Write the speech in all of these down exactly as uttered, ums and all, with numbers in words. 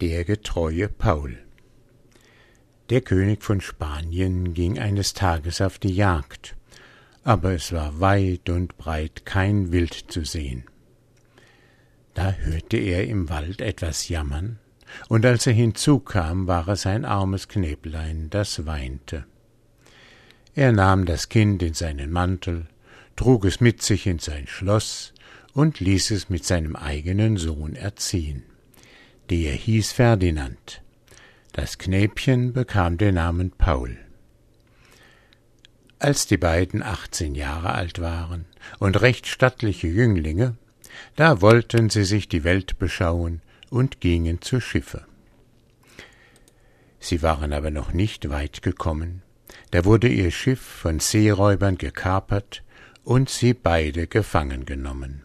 Der getreue Paul. Der König von Spanien ging eines Tages auf die Jagd, aber es war weit und breit kein Wild zu sehen. Da hörte er im Wald etwas jammern, und als er hinzukam, war es ein armes Knäblein, das weinte. Er nahm das Kind in seinen Mantel, trug es mit sich in sein Schloss und ließ es mit seinem eigenen Sohn erziehen. Der hieß Ferdinand. Das Knäbchen bekam den Namen Paul. Als die beiden achtzehn Jahre alt waren und recht stattliche Jünglinge, da wollten sie sich die Welt beschauen und gingen zu Schiffe. Sie waren aber noch nicht weit gekommen, da wurde ihr Schiff von Seeräubern gekapert und sie beide gefangen genommen.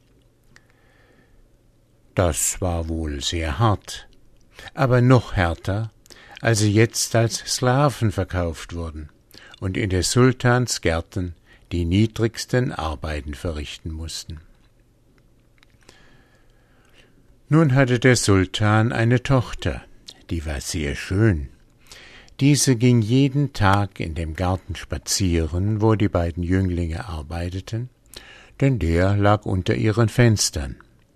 Das war wohl sehr hart, aber noch härter, als sie jetzt als Sklaven verkauft wurden und in des Sultans Gärten die niedrigsten Arbeiten verrichten mussten. Nun hatte der Sultan eine Tochter, die war sehr schön. Diese ging jeden Tag in dem Garten spazieren, wo die beiden Jünglinge arbeiteten, denn der lag unter ihren Fenstern.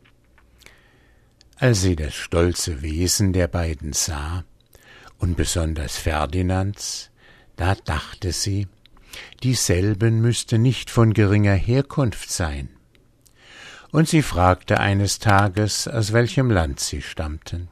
Als sie das stolze Wesen der beiden sah, und besonders Ferdinands, da dachte sie, dieselben müsste nicht von geringer Herkunft sein. Und sie fragte eines Tages, aus welchem Land sie stammten.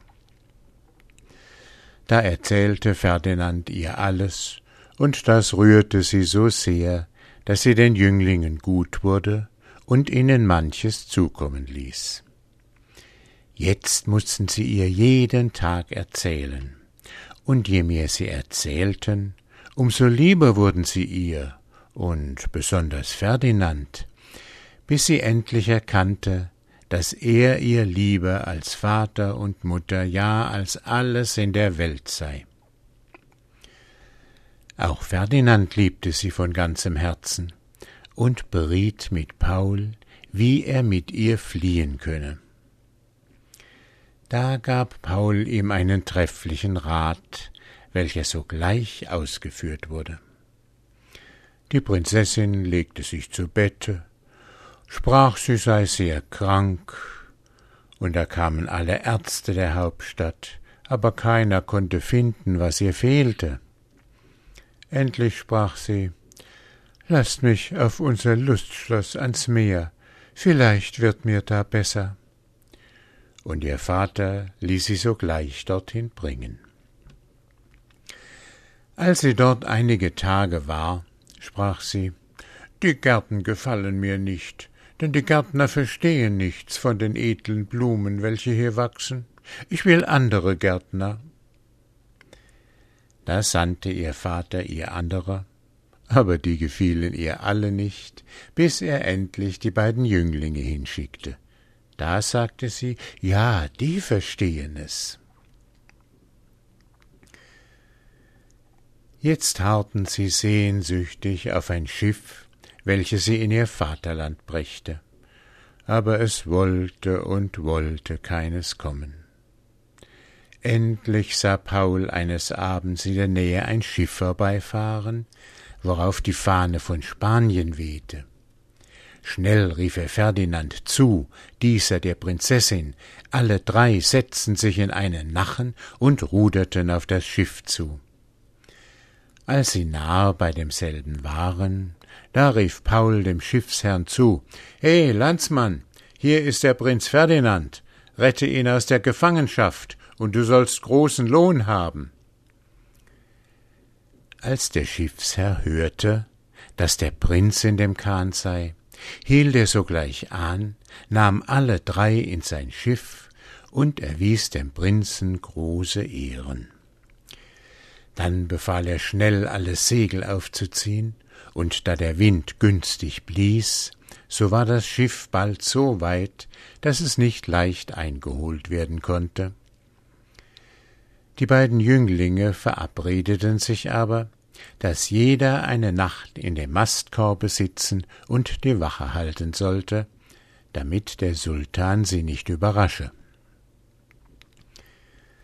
Da erzählte Ferdinand ihr alles, und das rührte sie so sehr, dass sie den Jünglingen gut wurde und ihnen manches zukommen ließ. Jetzt mußten sie ihr jeden Tag erzählen, und je mehr sie erzählten, umso lieber wurden sie ihr, und besonders Ferdinand, bis sie endlich erkannte, dass er ihr lieber als Vater und Mutter, ja als alles in der Welt sei. Auch Ferdinand liebte sie von ganzem Herzen und beriet mit Paul, wie er mit ihr fliehen könne. Da gab Paul ihm einen trefflichen Rat, welcher sogleich ausgeführt wurde. Die Prinzessin legte sich zu Bette, sprach, sie sei sehr krank, und da kamen alle Ärzte der Hauptstadt, aber keiner konnte finden, was ihr fehlte. Endlich sprach sie, »Lasst mich auf unser Lustschloss ans Meer, vielleicht wird mir da besser.« Und ihr Vater ließ sie sogleich dorthin bringen. Als sie dort einige Tage war, sprach sie, »Die Gärten gefallen mir nicht, denn die Gärtner verstehen nichts von den edlen Blumen, welche hier wachsen. Ich will andere Gärtner.« Da sandte ihr Vater ihr anderer, aber die gefielen ihr alle nicht, bis er endlich die beiden Jünglinge hinschickte. Da sagte sie, ja, die verstehen es. Jetzt harrten sie sehnsüchtig auf ein Schiff, welches sie in ihr Vaterland brächte, aber es wollte und wollte keines kommen. Endlich sah Paul eines Abends in der Nähe ein Schiff vorbeifahren, worauf die Fahne von Spanien wehte. Schnell rief er Ferdinand zu, dieser der Prinzessin, alle drei setzten sich in einen Nachen und ruderten auf das Schiff zu. Als sie nahe bei demselben waren, da rief Paul dem Schiffsherrn zu, »He, Landsmann, hier ist der Prinz Ferdinand, rette ihn aus der Gefangenschaft, und du sollst großen Lohn haben.« Als der Schiffsherr hörte, dass der Prinz in dem Kahn sei, hielt er sogleich an, nahm alle drei in sein Schiff und erwies dem Prinzen große Ehren. Dann befahl er schnell, alle Segel aufzuziehen, und da der Wind günstig blies, so war das Schiff bald so weit, dass es nicht leicht eingeholt werden konnte. Die beiden Jünglinge verabredeten sich aber, dass jeder eine Nacht in dem Mastkorbe sitzen und die Wache halten sollte, damit der Sultan sie nicht überrasche.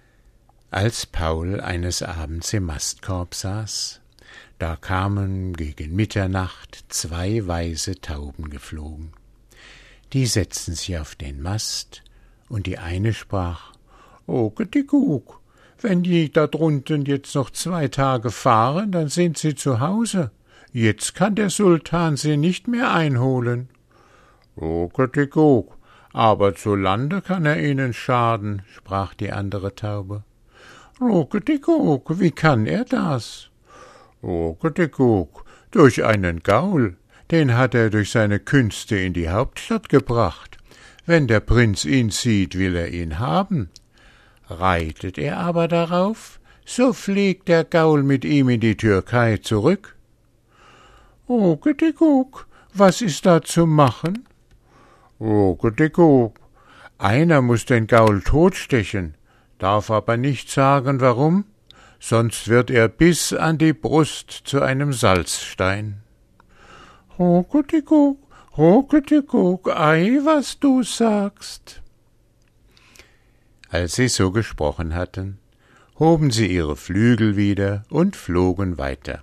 Als Paul eines Abends im Mastkorb saß, da kamen gegen Mitternacht zwei weiße Tauben geflogen. Die setzten sich auf den Mast, und die eine sprach: »O Guttigug, wenn die da drunten jetzt noch zwei Tage fahren, dann sind sie zu Hause. Jetzt kann der Sultan sie nicht mehr einholen.« »O Guttigug, aber zu Lande kann er ihnen schaden«, sprach die andere Taube. »O Guttigug, wie kann er das?« »O Guttigug, durch einen Gaul, den hat er durch seine Künste in die Hauptstadt gebracht. Wenn der Prinz ihn sieht, will er ihn haben. Reitet er aber darauf, so fliegt der Gaul mit ihm in die Türkei zurück.« »O Guttigug, was ist da zu machen?« »O Guttigug, einer muß den Gaul totstechen, darf aber nicht sagen, warum, sonst wird er bis an die Brust zu einem Salzstein.« »O Guttigug, o Guttigug, ei, was du sagst.« Als sie so gesprochen hatten, hoben sie ihre Flügel wieder und flogen weiter.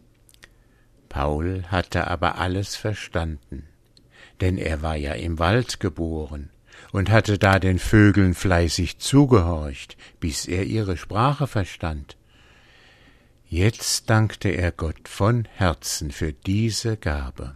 Paul hatte aber alles verstanden, denn er war ja im Wald geboren und hatte da den Vögeln fleißig zugehorcht, bis er ihre Sprache verstand. Jetzt dankte er Gott von Herzen für diese Gabe.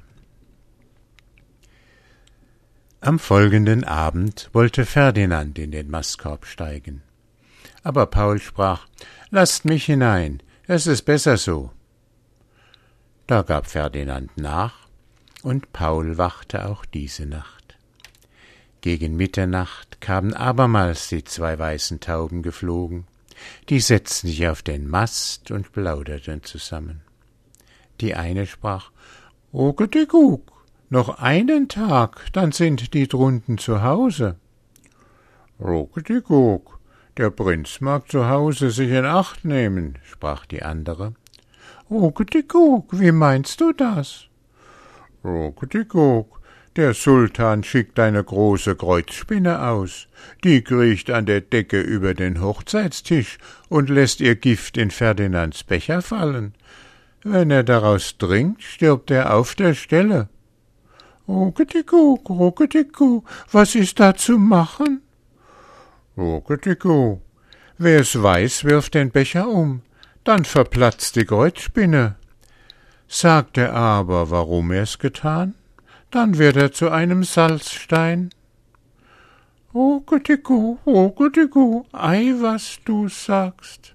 Am folgenden Abend wollte Ferdinand in den Mastkorb steigen. Aber Paul sprach: »Lasst mich hinein, es ist besser so.« Da gab Ferdinand nach, und Paul wachte auch diese Nacht. Gegen Mitternacht kamen abermals die zwei weißen Tauben geflogen. Die setzten sich auf den Mast und plauderten zusammen. Die eine sprach: »O Guttigug, noch einen Tag, dann sind die drunten zu Hause.« »O Guttigug, der Prinz mag zu Hause sich in Acht nehmen«, sprach die andere. »O Guttigug, wie meinst du das?« »O Guttigug, der Sultan schickt eine große Kreuzspinne aus, die kriecht an der Decke über den Hochzeitstisch und lässt ihr Gift in Ferdinands Becher fallen. Wenn er daraus trinkt, stirbt er auf der Stelle.« »O Guttigug, o Guttigug, was ist da zu machen?« »O Guttigug, wer es weiß, wirft den Becher um, dann verplatzt die Kreuzspinne. Sagt er aber, warum er's getan, dann wird er zu einem Salzstein.« »O Guttigug, o Guttigug, ei, was du sagst.«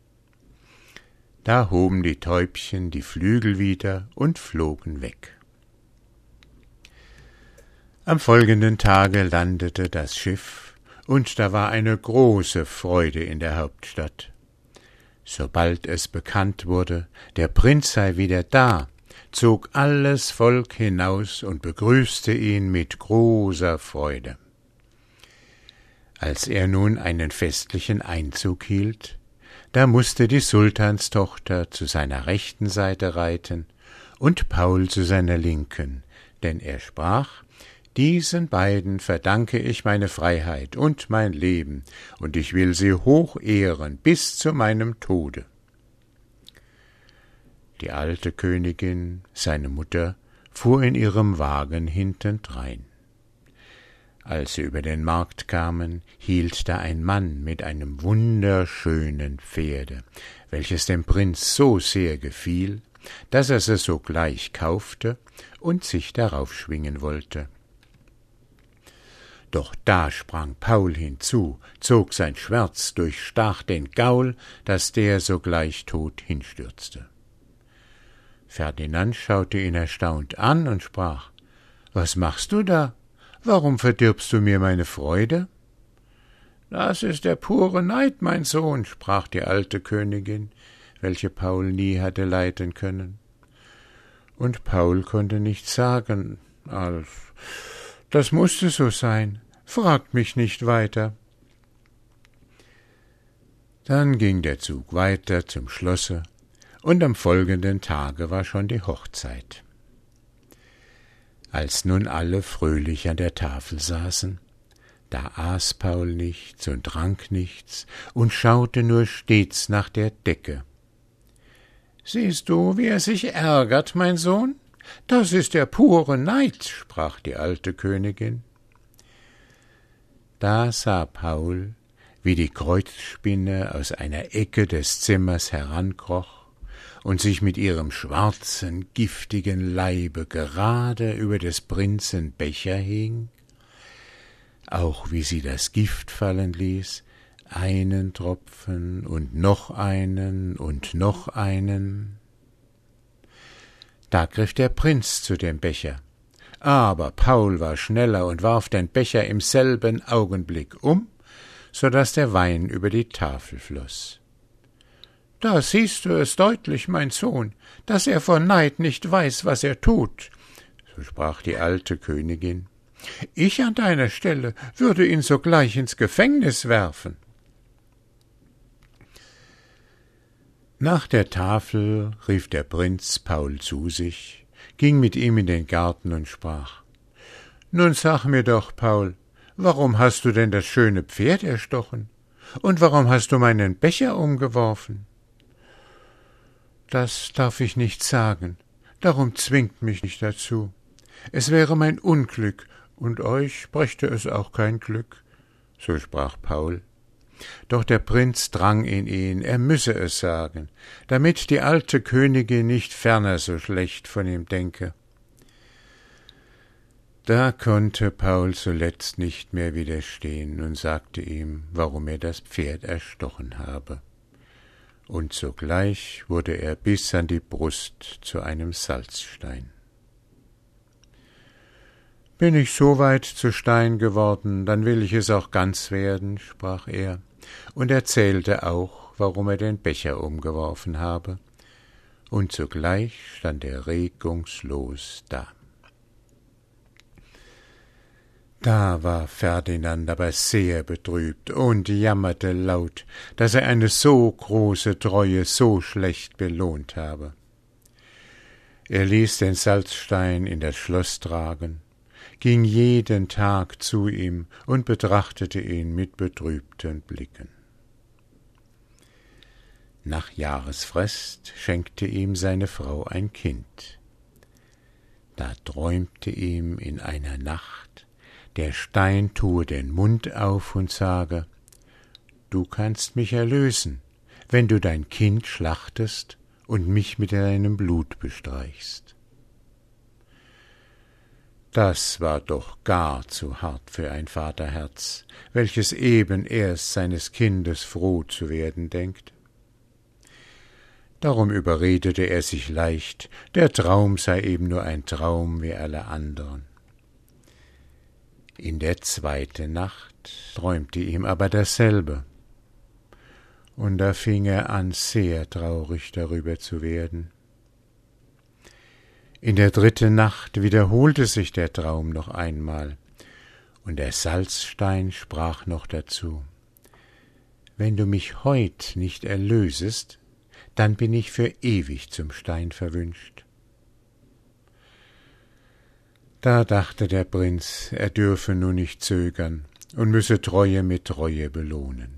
Da hoben die Täubchen die Flügel wieder und flogen weg. Am folgenden Tage landete das Schiff, und da war eine große Freude in der Hauptstadt. Sobald es bekannt wurde, der Prinz sei wieder da, zog alles Volk hinaus und begrüßte ihn mit großer Freude. Als er nun einen festlichen Einzug hielt, da mußte die Sultanstochter zu seiner rechten Seite reiten und Paul zu seiner linken, denn er sprach: »Diesen beiden verdanke ich meine Freiheit und mein Leben, und ich will sie hoch ehren bis zu meinem Tode.« Die alte Königin, seine Mutter, fuhr in ihrem Wagen hintendrein. Als sie über den Markt kamen, hielt da ein Mann mit einem wunderschönen Pferde, welches dem Prinz so sehr gefiel, dass er es sogleich kaufte und sich darauf schwingen wollte. Doch da sprang Paul hinzu, zog sein Schwert, durchstach den Gaul, daß der sogleich tot hinstürzte. Ferdinand schaute ihn erstaunt an und sprach: »Was machst du da? Warum verdirbst du mir meine Freude?« »Das ist der pure Neid, mein Sohn«, sprach die alte Königin, welche Paul nie hatte leiden können. Und Paul konnte nichts sagen, als: »Das mußte so sein, fragt mich nicht weiter.« Dann ging der Zug weiter zum Schlosse, und am folgenden Tage war schon die Hochzeit. Als nun alle fröhlich an der Tafel saßen, Da aß Paul nichts und trank nichts und schaute nur stets nach der Decke. »Siehst du, wie er sich ärgert, mein Sohn? Das ist der pure Neid«, sprach die alte Königin. Da sah Paul, wie die Kreuzspinne aus einer Ecke des Zimmers herankroch und sich mit ihrem schwarzen, giftigen Leibe gerade über des Prinzen Becher hing, auch wie sie das Gift fallen ließ, einen Tropfen und noch einen und noch einen. Da griff der Prinz zu dem Becher, aber Paul war schneller und warf den Becher im selben Augenblick um, so daß der Wein über die Tafel floß. »Da siehst du es deutlich, mein Sohn, daß er vor Neid nicht weiß, was er tut«, so sprach die alte Königin. »Ich an deiner Stelle würde ihn sogleich ins Gefängnis werfen.« Nach der Tafel rief der Prinz Paul zu sich, ging mit ihm in den Garten und sprach: »Nun sag mir doch, Paul, warum hast du denn das schöne Pferd erstochen? Und warum hast du meinen Becher umgeworfen?« »Das darf ich nicht sagen, darum zwingt mich nicht dazu. Es wäre mein Unglück, und euch brächte es auch kein Glück«, so sprach Paul. Doch der Prinz drang in ihn, er müsse es sagen, damit die alte Königin nicht ferner so schlecht von ihm denke. Da konnte Paul zuletzt nicht mehr widerstehen und sagte ihm, warum er das Pferd erstochen habe. Und sogleich wurde er bis an die Brust zu einem Salzstein. »Bin ich so weit zu Stein geworden, dann will ich es auch ganz werden«, sprach er, und erzählte auch, warum er den Becher umgeworfen habe, und sogleich stand er regungslos da. Da war Ferdinand aber sehr betrübt und jammerte laut, dass er eine so große Treue so schlecht belohnt habe. Er ließ den Salzstein in das Schloss tragen, ging jeden Tag zu ihm und betrachtete ihn mit betrübten Blicken. Nach Jahresfrist schenkte ihm seine Frau ein Kind. Da träumte ihm in einer Nacht, der Stein tue den Mund auf und sage: »Du kannst mich erlösen, wenn du dein Kind schlachtest und mich mit deinem Blut bestreichst.« Das war doch gar zu hart für ein Vaterherz, welches eben erst seines Kindes froh zu werden denkt. Darum überredete er sich leicht, der Traum sei eben nur ein Traum wie alle anderen. In der zweiten Nacht träumte ihm aber dasselbe, und da fing er an, sehr traurig darüber zu werden. In der dritten Nacht wiederholte sich der Traum noch einmal, und der Salzstein sprach noch dazu: »Wenn du mich heut nicht erlösest, dann bin ich für ewig zum Stein verwünscht.« Da dachte der Prinz, er dürfe nun nicht zögern und müsse Treue mit Treue belohnen.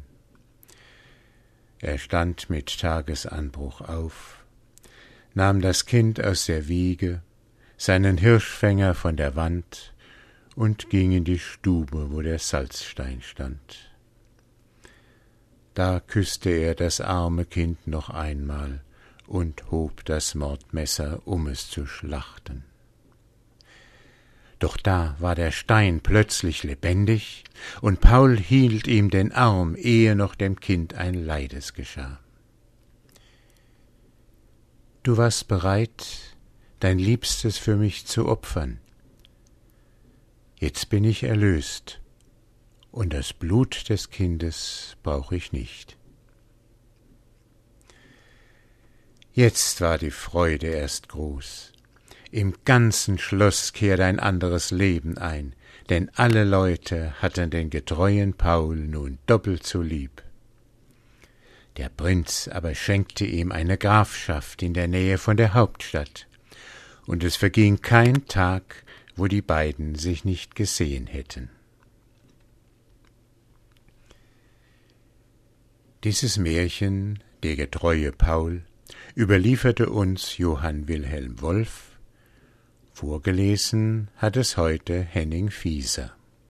Er stand mit Tagesanbruch auf, nahm das Kind aus der Wiege, seinen Hirschfänger von der Wand und ging in die Stube, wo der Salzstein stand. Da küßte er das arme Kind noch einmal und hob das Mordmesser, um es zu schlachten. Doch da war der Stein plötzlich lebendig, und Paul hielt ihm den Arm, ehe noch dem Kind ein Leides geschah. »Du warst bereit, dein Liebstes für mich zu opfern. Jetzt bin ich erlöst, und das Blut des Kindes brauche ich nicht.« Jetzt war die Freude erst groß. Im ganzen Schloss kehrte ein anderes Leben ein, denn alle Leute hatten den getreuen Paul nun doppelt so lieb. Der Prinz aber schenkte ihm eine Grafschaft in der Nähe von der Hauptstadt, und es verging kein Tag, wo die beiden sich nicht gesehen hätten. Dieses Märchen, der getreue Paul, überlieferte uns Johann Wilhelm Wolf. Vorgelesen hat es heute Henning Fieser.